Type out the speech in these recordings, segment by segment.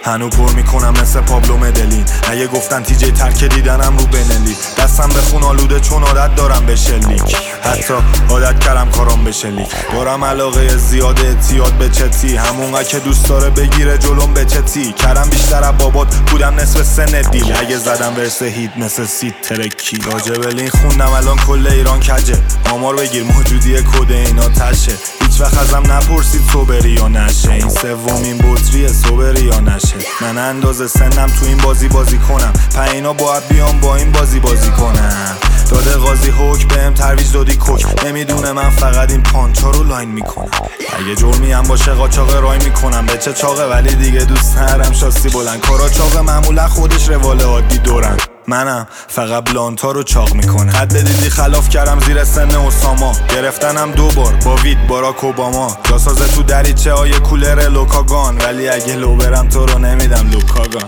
هنو پر میکنم مثل پابلو مدلین. اگه گفتن تیجی ترک دیدنم رو بنلی، دستم به خون آلوده چون عادت دارم به شلیک. حتی عادت کردم کارام به شلیک. دارم علاقه زیاد اعتیاد به چتی، همونقدر که دوست داره بگیره جلوم به چتی. کردم بیشتر از بابات بودم نصف سن دیل. اگه زدم ورس هیت مثل سید ترکی. راجب لین خوندم الان کل ایران کجه. آمار بگیر موجودی کد اینا تشه. هیچ وقت ازم نپرسید صبری یا نشه. این سومین بطریه صبری یا نشه. من اندازه سنم تو این بازی کنم. پینا باید بیام با این بازی کنم. داده قاضی حکم بهم ترویج دادی کوک. نمیدونه من فقط این پانچا رو لاین میکنم. اگه جرمی هم باشه قاچاق رای میکنم. به چه چاقه ولی دیگه دوست ندارم شاسی بلند. کارا چاقه معمولا خودش روال عادی دورن. منم فقط بلانتا رو چاق میکنه. حد دیدی خلاف کردم زیر سن اساما. گرفتنم 2 بار با وید باراک اوباما. جاسازه تو دریچه های کولر لوکاگان. ولی اگه لو برم تو رو نمیدم لوکاگان.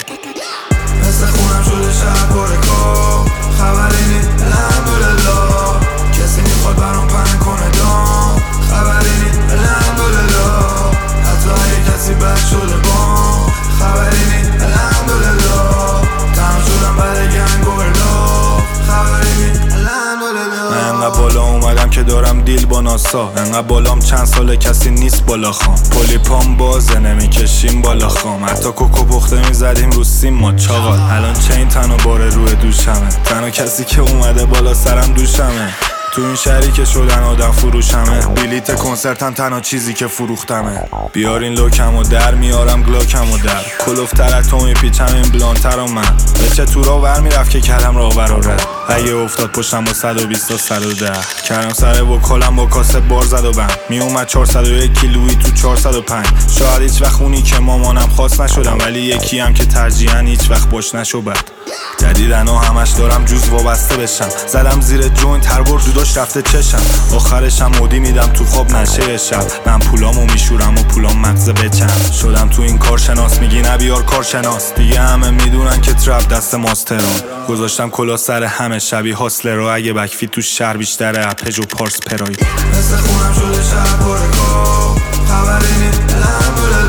مثل خونم شده شهر پرکا. خبری نی الحمدلله. کسی میخواد برام پهن کنه دام. خبری نی الحمدلله. حتی اگه کسی بد شده بام. خبری نی الحمدلله. تمام شدم بعد گنگ و برلا. خبری نی الحمدلله. من انقدر بالا اومدم که دارم دیل با ناسا. انقدر بالام چند ساله کسی نیست بالا خام. پولیپام بازه نمیکشیم بالا خام. حتی کوکو پخته میزدیم رو سیم ما چاقال. الان چه این تنها باره روی دوشمه. تنها کسی که اومده بالا سرم دوشمه. تو این شهری که شدن آدم فروشمه. بلیت کنسرتم تنها چیزی که فروختمه. بیارین لوکم و در میارم گلاکم و در. کلوف ترتو میپیچم این بلانتر و من. به چه تورا ور میرفت که کردم راه براره. اگه افتاد پشتم با 120 تا 110. کردم سر وکالم با کاسه بار زد و بند. میومد 401 کیلویی تو 405. شاید هیچ وقت خونی که مامانم خواست نشدم. ولی یکی هم که ترجیحاً هیچ وقت باش نشو بد. جدیدن و همش دارم جوز وابسته بشم. زدم زیر جوین تربور جداش رفته چشم. آخرشم مودی میدم تو خواب نشه شب. من پولامو میشورم و پولام مغز بچم. شدم تو این کارشناس میگی نبیار کارشناس. دیگه همه میدونن که ترپ دست ماستران. گذاشتم کلا سر همه شبیه حاصله رو. اگه بکفی تو شهر بیشتره اپج و پارس پرایی. مثل خونم شده شهر پرکا. خبری نی الحمدلله.